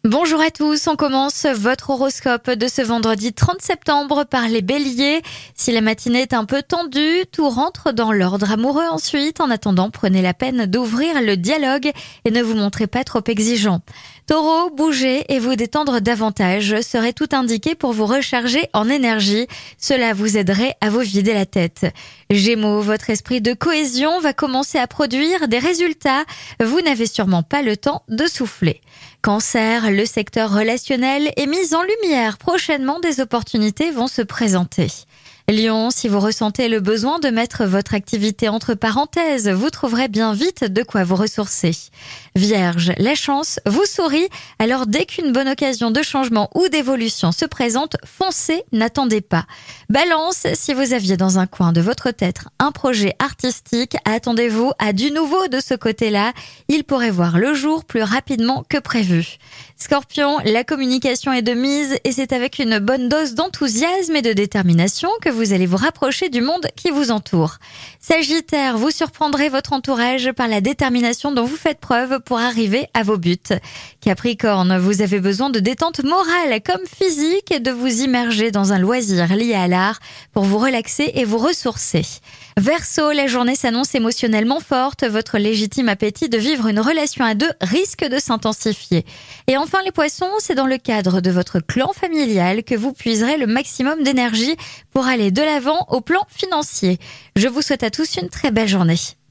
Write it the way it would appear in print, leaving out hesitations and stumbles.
Bonjour à tous, on commence votre horoscope de ce vendredi 30 septembre par les béliers. Si la matinée est un peu tendue, tout rentre dans l'ordre amoureux ensuite. En attendant, prenez la peine d'ouvrir le dialogue et ne vous montrez pas trop exigeant. Taureau, bougez et vous détendre davantage serait tout indiqué pour vous recharger en énergie. Cela vous aiderait à vous vider la tête. Gémeaux, votre esprit de cohésion va commencer à produire des résultats. Vous n'avez sûrement pas le temps de souffler. Cancer, le secteur relationnel est mis en lumière. Prochainement, des opportunités vont se présenter. Lion, si vous ressentez le besoin de mettre votre activité entre parenthèses, vous trouverez bien vite de quoi vous ressourcer. Vierge, la chance vous sourit, alors dès qu'une bonne occasion de changement ou d'évolution se présente, foncez, n'attendez pas. Balance, si vous aviez dans un coin de votre tête un projet artistique, attendez-vous à du nouveau de ce côté-là. Il pourrait voir le jour plus rapidement que prévu. Scorpion, la communication est de mise et c'est avec une bonne dose d'enthousiasme et de détermination que vous allez vous rapprocher du monde qui vous entoure. Sagittaire, vous surprendrez votre entourage par la détermination dont vous faites preuve pour arriver à vos buts. Capricorne, vous avez besoin de détente morale comme physique et de vous immerger dans un loisir lié à l'art pour vous relaxer et vous ressourcer. Verseau, la journée s'annonce émotionnellement forte. Votre légitime appétit de vivre une relation à deux risque de s'intensifier. Et enfin les poissons, c'est dans le cadre de votre clan familial que vous puiserez le maximum d'énergie pour aller de l'avant au plan financier. Je vous souhaite à tous une très belle journée.